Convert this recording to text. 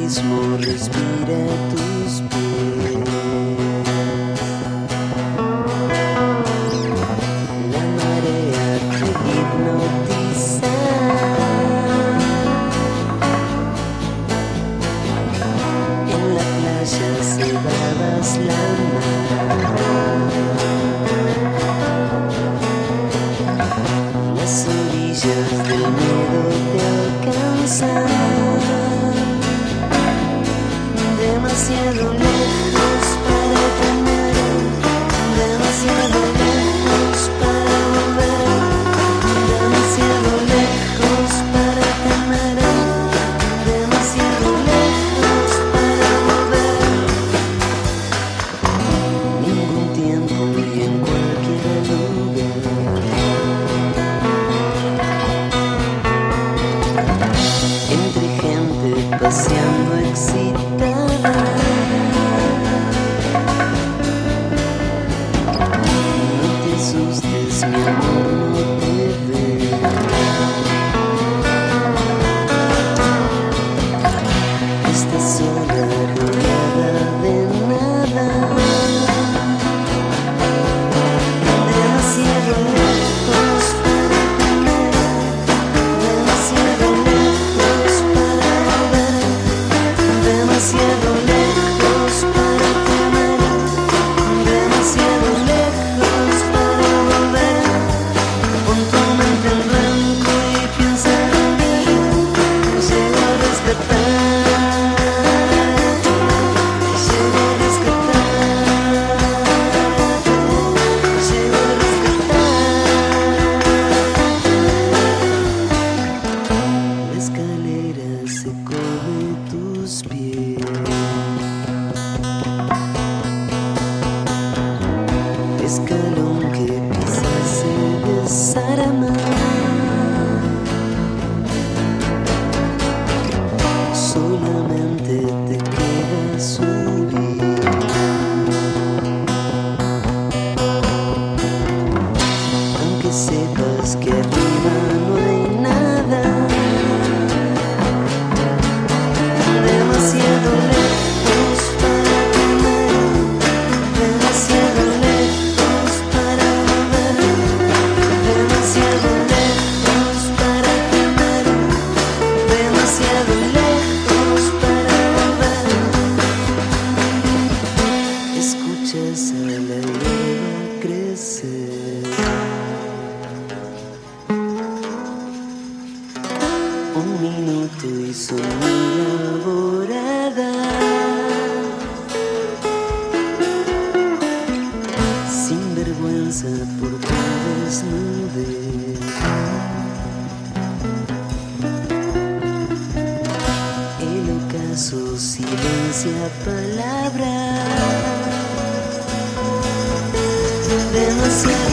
mismo respira tus pies. La marea te hipnotiza. En la playa cebadas la mar. Las orillas del miedo te alcanzan. Demasiado lejos para temer, demasiado lejos para volver, demasiado lejos para temer, demasiado lejos para volver. Ningún tiempo y en cualquier lugar. Entre gente paseando excitada. No te asustes, mi amor, no te ve. Estás sola, rodeada de nada. Demasiado lejos para temer, demasiado lejos para volver, demasiado lejos para temer, demasiado lejos para volver. Pon tu mente en blanco y piensa en mí. Llego a rescatar, llego a rescatar, llego a rescatar. La escalera secó de tus pies. Escalón que pisas se desarma. Solamente te queda subir. Aunque sepas que arriba no hay nada. Demasiado lejos para temer, demasiado lejos para volver, demasiado lejos para temer, demasiado lejos para volver. Escuchas a la hierba crecer. Un minuto y son mil alboradas. Sin vergüenza por tu desnudez. El ocaso silencia palabras. Demasiado